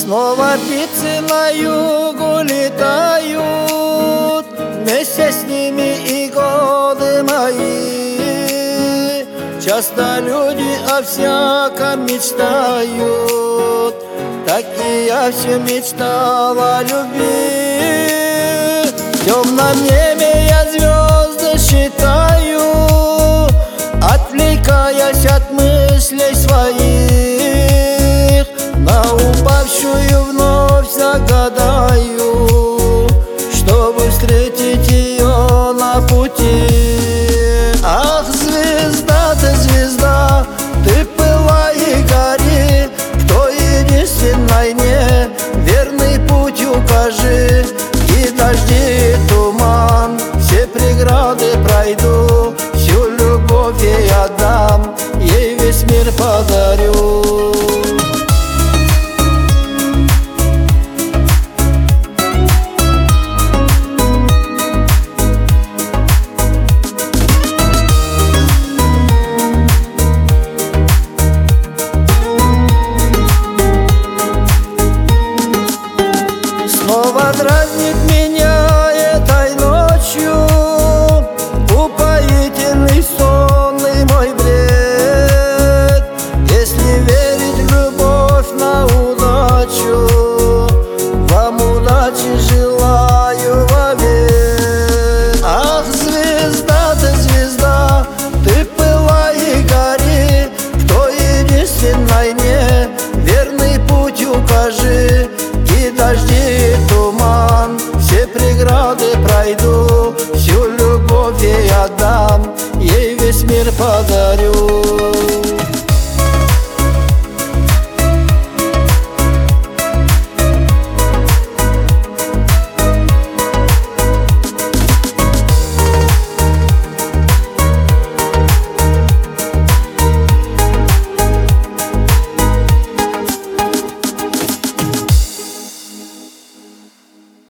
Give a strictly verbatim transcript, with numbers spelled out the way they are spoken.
Снова птицы на югу летают, вместе с ними и годы мои. Часто люди о всяком мечтают, так и я все мечтал о любви. В темном небе я звезды считаю, отвлекаясь от мыслей своих. На упавшую вновь загадаю, чтобы встретить ее на пути. Ах, звезда ты, звезда, ты пылай и гори, в той единственной мне верный путь укажи. И дожди, и туман, все преграды пройду, всю любовь ей отдам, ей весь мир подарю. Снова дразнит меня этой ночью упоительный сонный мой бред. Если верить в любовь на удачу, вам удачи желаю вовек. Ах, звезда ты, звезда, ты пылай и гори, в той единственной мне верный путь укажи. И дожди, и туман, все преграды пройду, всю любовь ей отдам, ей весь мир подарю.